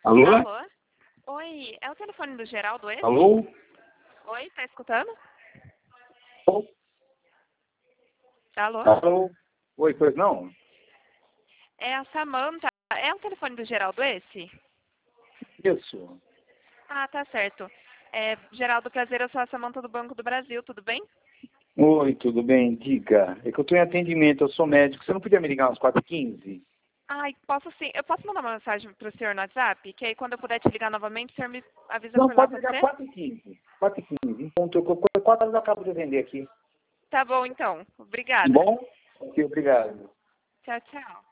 Alô? Alô? Oi, é o telefone do Geraldo esse? Alô? Oi, tá escutando? Alô? Alô? Alô? Oi, pois não? É a Samanta. É o telefone do Geraldo esse? Isso. Ah, tá certo. Geraldo, prazer, eu sou a Samanta do Banco do Brasil, tudo bem? Oi, tudo bem? Diga. É que eu estou em atendimento, eu sou médico. Você não podia me ligar às 4h15? Ai, posso sim. Eu posso mandar uma mensagem pro senhor no WhatsApp? Que aí quando eu puder te ligar novamente, o senhor me avisa Não, por lá, pode pode ligar ser? 4h15. 4h15. Em ponto, 4 horas eu acabo de atender aqui. Tá bom, então. Tá Obrigada. bom? Ok, obrigado. Tchau, tchau.